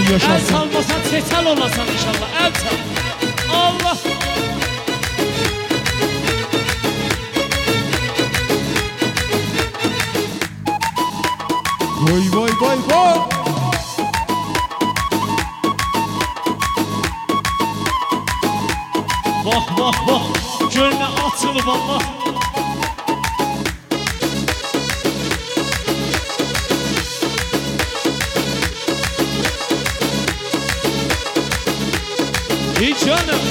El yaşasın. salmasan seçel olasan inşallah. El sal. Allah. Vay vay vay vay. Vah vah vah. Gönlü açılıb Allah. Ey canım.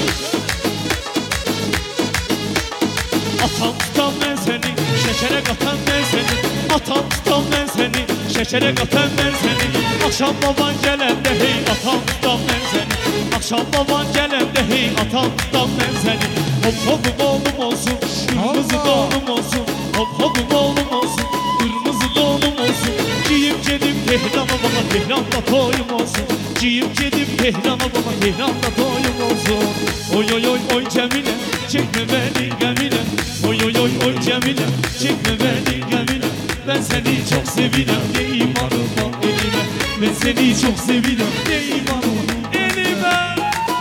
Atam tutam ben seni, şeşere katan ben seni. Atam tutam ben seni, şeşere katan ben seni. Akşam baban gelende hey atam tutam ben seni. Akşam baban gelende hey atam tutam ben seni. Hop hopum oğlum olsun, kırmızı donum olsun. Hop hopum oğlum olsun, kırmızı donum olsun. Giyim gedim Tehran'a baba, Tehran'da toyum olsun. Giyim gedim Tehran'a baba, Tehran'da toyum olsun. Oy oy oy oy Cemile, çekme beni gemine. Oy oy oy oy Cemile, çekme beni gemine. Ben seni çok seviyorum, deyim arımam elime. Ben seni çok seviyorum, deyim arımam elime.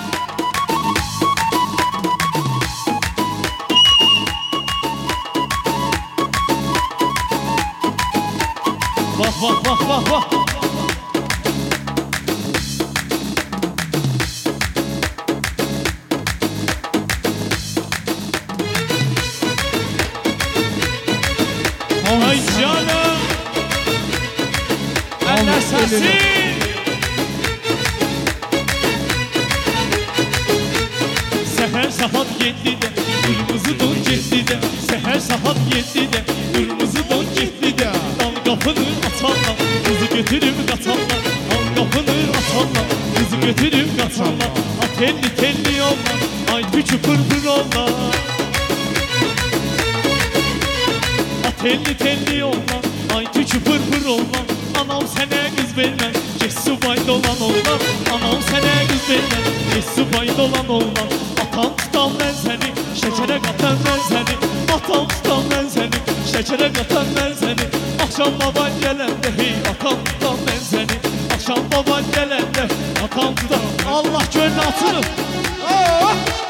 Vah vah vah vah vah. Ay canım. Eller sensin. Seher saat 7'de kırmızı don 7'de. Seher saat 7'de kırmızı don 7'de. Al kapını atanla kızı götürüp katanla. Al kapını atanla kızı götürüp katanla. At telli telli yollar, ay küçük pırpır ollar. Telli telli yollar, ay tüçü pırpır ollar. Anam sene kız vermem, geç subay dolan ollar. Anam sene kız vermem, geç subay dolan ollar. Atam tutam ben seni, şekere katan ben seni. Atam tutam ben seni, şekere katan ben seni. Akşam baban gelende hey atam tutam ben seni. Akşam baban gelende atam tutam. Allah gönlü açılır.